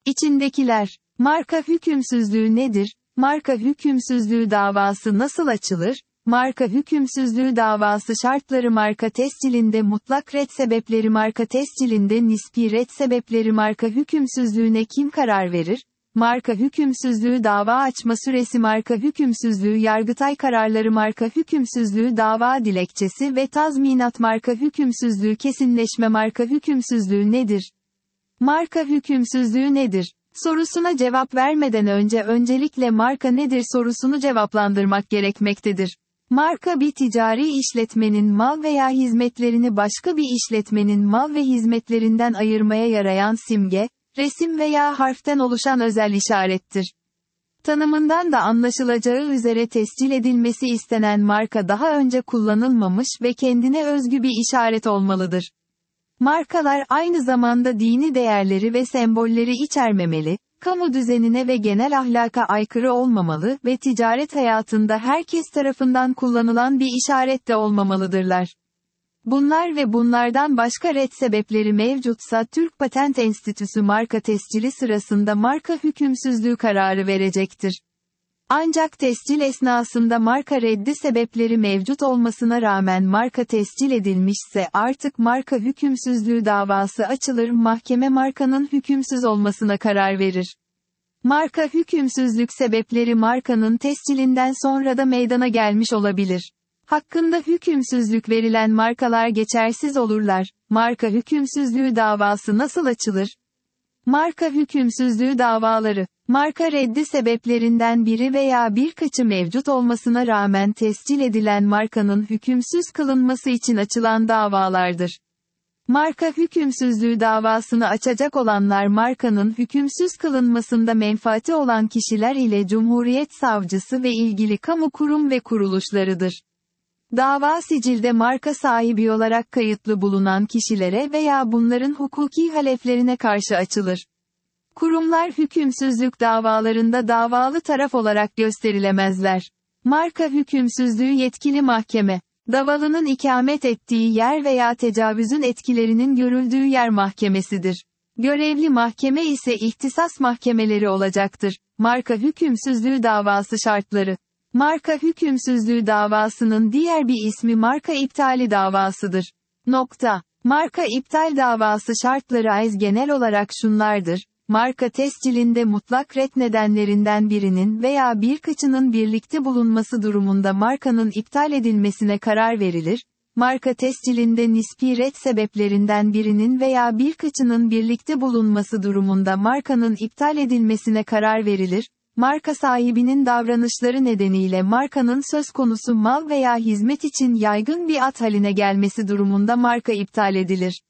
İçindekiler. Marka hükümsüzlüğü nedir? Marka hükümsüzlüğü davası nasıl açılır? Marka hükümsüzlüğü davası şartları marka tescilinde mutlak ret sebepleri marka tescilinde nispi ret sebepleri marka hükümsüzlüğüne kim karar verir? Marka hükümsüzlüğü dava açma süresi marka hükümsüzlüğü Yargıtay kararları marka hükümsüzlüğü dava dilekçesi ve tazminat marka hükümsüzlüğü kesinleşme marka hükümsüzlüğü nedir? Marka hükümsüzlüğü nedir? Sorusuna cevap vermeden önce öncelikle marka nedir sorusunu cevaplandırmak gerekmektedir. Marka bir ticari işletmenin mal veya hizmetlerini başka bir işletmenin mal ve hizmetlerinden ayırmaya yarayan simge, resim veya harften oluşan özel işarettir. Tanımından da anlaşılacağı üzere tescil edilmesi istenen marka daha önce kullanılmamış ve kendine özgü bir işaret olmalıdır. Markalar aynı zamanda dini değerleri ve sembolleri içermemeli, kamu düzenine ve genel ahlaka aykırı olmamalı ve ticaret hayatında herkes tarafından kullanılan bir işaret de olmamalıdırlar. Bunlar ve bunlardan başka ret sebepleri mevcutsa Türk Patent Enstitüsü marka tescili sırasında marka hükümsüzlüğü kararı verecektir. Ancak tescil esnasında marka reddi sebepleri mevcut olmasına rağmen marka tescil edilmişse artık marka hükümsüzlüğü davası açılır mahkeme markanın hükümsüz olmasına karar verir. Marka hükümsüzlük sebepleri markanın tescilinden sonra da meydana gelmiş olabilir. Hakkında hükümsüzlük verilen markalar geçersiz olurlar. Marka hükümsüzlüğü davası nasıl açılır? Marka hükümsüzlüğü davaları, marka reddi sebeplerinden biri veya birkaçı mevcut olmasına rağmen tescil edilen markanın hükümsüz kılınması için açılan davalardır. Marka hükümsüzlüğü davasını açacak olanlar markanın hükümsüz kılınmasında menfaati olan kişiler ile Cumhuriyet Savcısı ve ilgili kamu kurum ve kuruluşlarıdır. Dava sicilde marka sahibi olarak kayıtlı bulunan kişilere veya bunların hukuki haleflerine karşı açılır. Kurumlar hükümsüzlük davalarında davalı taraf olarak gösterilemezler. Marka hükümsüzlüğü yetkili mahkeme, davalının ikamet ettiği yer veya tecavüzün etkilerinin görüldüğü yer mahkemesidir. Görevli mahkeme ise ihtisas mahkemeleri olacaktır. Marka hükümsüzlüğü davası şartları. Marka hükümsüzlüğü davasının diğer bir ismi marka iptali davasıdır. Marka iptal davası şartları genel olarak şunlardır. Marka tescilinde mutlak ret nedenlerinden birinin veya birkaçının birlikte bulunması durumunda markanın iptal edilmesine karar verilir. Marka tescilinde nispi ret sebeplerinden birinin veya birkaçının birlikte bulunması durumunda markanın iptal edilmesine karar verilir. Marka sahibinin davranışları nedeniyle markanın söz konusu mal veya hizmet için yaygın bir ad haline gelmesi durumunda marka iptal edilir.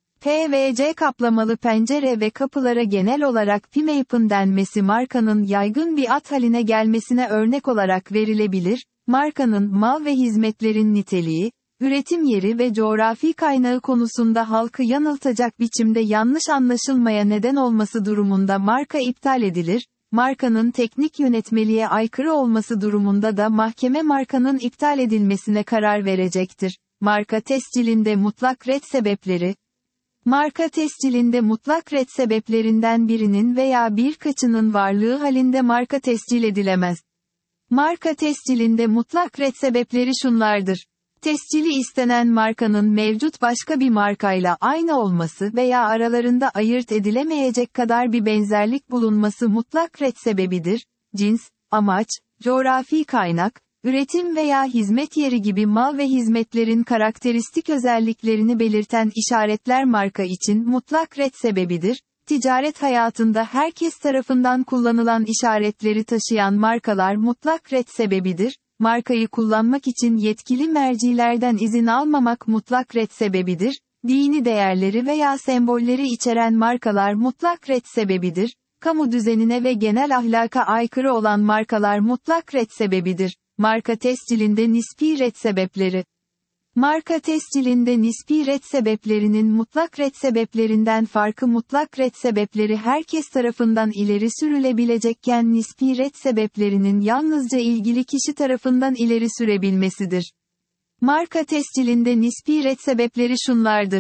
PVC kaplamalı pencere ve kapılara genel olarak PMAP'ın denmesi markanın yaygın bir ad haline gelmesine örnek olarak verilebilir. Markanın mal ve hizmetlerin niteliği, üretim yeri ve coğrafi kaynağı konusunda halkı yanıltacak biçimde yanlış anlaşılmaya neden olması durumunda marka iptal edilir. Markanın teknik yönetmeliğe aykırı olması durumunda da mahkeme markanın iptal edilmesine karar verecektir. Marka tescilinde mutlak ret sebepleri. Marka tescilinde mutlak ret sebeplerinden birinin veya birkaçının varlığı halinde marka tescil edilemez. Marka tescilinde mutlak ret sebepleri şunlardır. Tescili istenen markanın mevcut başka bir markayla aynı olması veya aralarında ayırt edilemeyecek kadar bir benzerlik bulunması mutlak ret sebebidir. Cins, amaç, coğrafi kaynak, üretim veya hizmet yeri gibi mal ve hizmetlerin karakteristik özelliklerini belirten işaretler marka için mutlak ret sebebidir. Ticaret hayatında herkes tarafından kullanılan işaretleri taşıyan markalar mutlak ret sebebidir. Markayı kullanmak için yetkili mercilerden izin almamak mutlak ret sebebidir. Dini değerleri veya sembolleri içeren markalar mutlak ret sebebidir. Kamu düzenine ve genel ahlaka aykırı olan markalar mutlak ret sebebidir. Marka tescilinde nispi ret sebepleri. Marka tescilinde nispi ret sebeplerinin mutlak ret sebeplerinden farkı mutlak ret sebepleri herkes tarafından ileri sürülebilecekken nispi ret sebeplerinin yalnızca ilgili kişi tarafından ileri sürebilmesidir. Marka tescilinde nispi ret sebepleri şunlardır.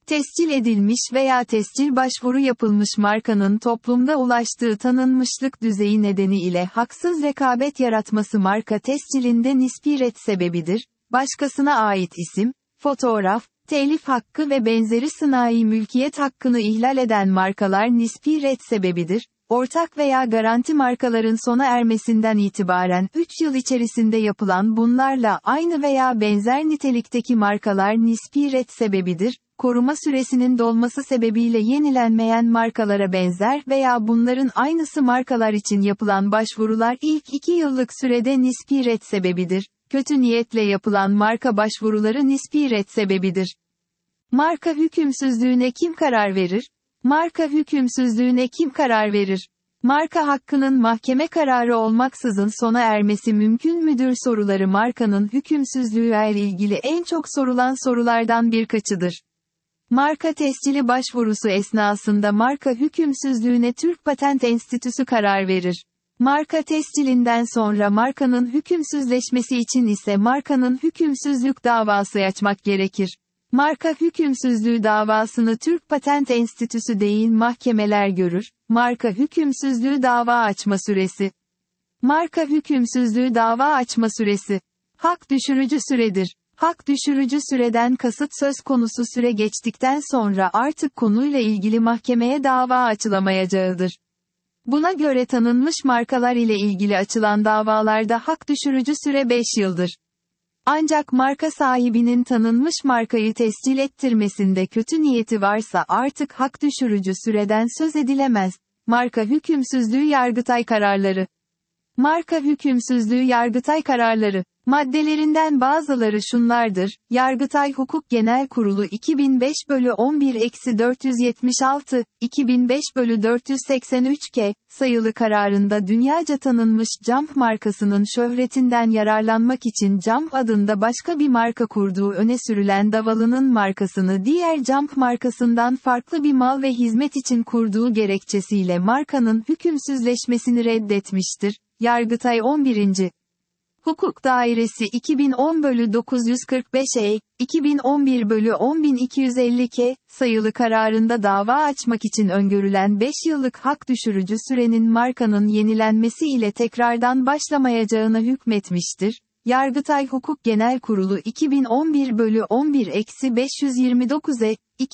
Tescil edilmiş veya tescil başvuru yapılmış markanın toplumda ulaştığı tanınmışlık düzeyi nedeniyle haksız rekabet yaratması marka tescilinde nispi ret sebebidir. Başkasına ait isim, fotoğraf, telif hakkı ve benzeri sınai mülkiyet hakkını ihlal eden markalar nispi ret sebebidir. Ortak veya garanti markaların sona ermesinden itibaren 3 yıl içerisinde yapılan bunlarla aynı veya benzer nitelikteki markalar nispi ret sebebidir. Koruma süresinin dolması sebebiyle yenilenmeyen markalara benzer veya bunların aynısı markalar için yapılan başvurular ilk 2 yıllık sürede nispi ret sebebidir. Kötü niyetle yapılan marka başvuruları nispi ret sebebidir. Marka hükümsüzlüğüne kim karar verir? Marka hükümsüzlüğüne kim karar verir? Marka hakkının mahkeme kararı olmaksızın sona ermesi mümkün müdür soruları markanın hükümsüzlüğü ile ilgili en çok sorulan sorulardan birkaçıdır. Marka tescili başvurusu esnasında marka hükümsüzlüğüne Türk Patent Enstitüsü karar verir. Marka tescilinden sonra markanın hükümsüzleşmesi için ise markanın hükümsüzlük davası açmak gerekir. Marka hükümsüzlüğü davasını Türk Patent Enstitüsü değil mahkemeler görür. Marka hükümsüzlüğü dava açma süresi. Marka hükümsüzlüğü dava açma süresi. Hak düşürücü süredir. Hak düşürücü süreden kasıt söz konusu süre geçtikten sonra artık konuyla ilgili mahkemeye dava açılamayacağıdır. Buna göre tanınmış markalar ile ilgili açılan davalarda hak düşürücü süre 5 yıldır. Ancak marka sahibinin tanınmış markayı tescil ettirmesinde kötü niyeti varsa artık hak düşürücü süreden söz edilemez. Marka hükümsüzlüğü Yargıtay kararları. Marka hükümsüzlüğü Yargıtay kararları. Maddelerinden bazıları şunlardır: Yargıtay Hukuk Genel Kurulu 2005/11-476, 2005/483 sayılı kararında dünyaca tanınmış Jump markasının şöhretinden yararlanmak için Jump adında başka bir marka kurduğu öne sürülen Davalı'nın markasını diğer Jump markasından farklı bir mal ve hizmet için kurduğu gerekçesiyle markanın hükümsüzleşmesini reddetmiştir. Yargıtay 11. Hukuk Dairesi 2010/945 2011/10250 sayılı kararında dava açmak için öngörülen 5 yıllık hak düşürücü sürenin markanın yenilenmesi ile tekrardan başlamayacağına hükmetmiştir. Yargıtay Hukuk Genel Kurulu 2011/11-529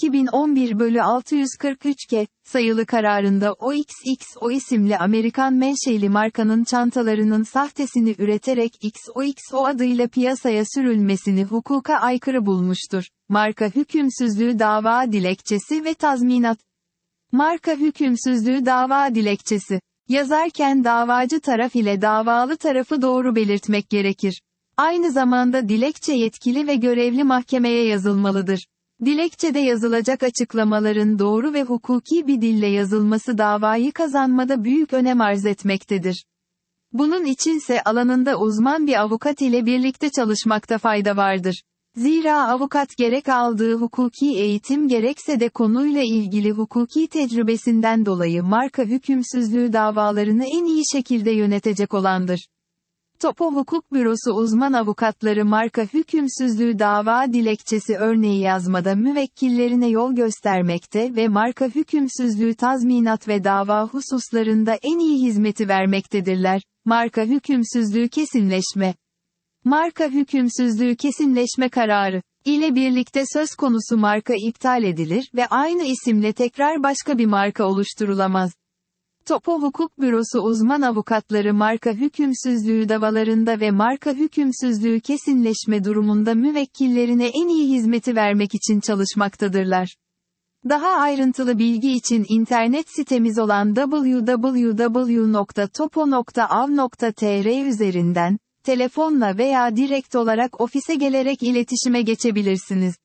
2011/643 sayılı kararında OXXO isimli Amerikan menşeli markanın çantalarının sahtesini üreterek XOXO adıyla piyasaya sürülmesini hukuka aykırı bulmuştur. Marka hükümsüzlüğü dava dilekçesi ve tazminat. Marka hükümsüzlüğü dava dilekçesi. Yazarken davacı taraf ile davalı tarafı doğru belirtmek gerekir. Aynı zamanda dilekçe yetkili ve görevli mahkemeye yazılmalıdır. Dilekçede yazılacak açıklamaların doğru ve hukuki bir dille yazılması davayı kazanmada büyük önem arz etmektedir. Bunun içinse alanında uzman bir avukat ile birlikte çalışmakta fayda vardır. Zira avukat gerek aldığı hukuki eğitim gerekse de konuyla ilgili hukuki tecrübesinden dolayı marka hükümsüzlüğü davalarını en iyi şekilde yönetecek olandır. Topo Hukuk Bürosu uzman avukatları marka hükümsüzlüğü dava dilekçesi örneği yazmada müvekkillerine yol göstermekte ve marka hükümsüzlüğü tazminat ve dava hususlarında en iyi hizmeti vermektedirler. Marka hükümsüzlüğü kesinleşme. Marka hükümsüzlüğü kesinleşme kararı ile birlikte söz konusu marka iptal edilir ve aynı isimle tekrar başka bir marka oluşturulamaz. Topo Hukuk Bürosu uzman avukatları marka hükümsüzlüğü davalarında ve marka hükümsüzlüğü kesinleşme durumunda müvekkillerine en iyi hizmeti vermek için çalışmaktadırlar. Daha ayrıntılı bilgi için internet sitemiz olan www.topo.av.tr üzerinden, telefonla veya direkt olarak ofise gelerek iletişime geçebilirsiniz.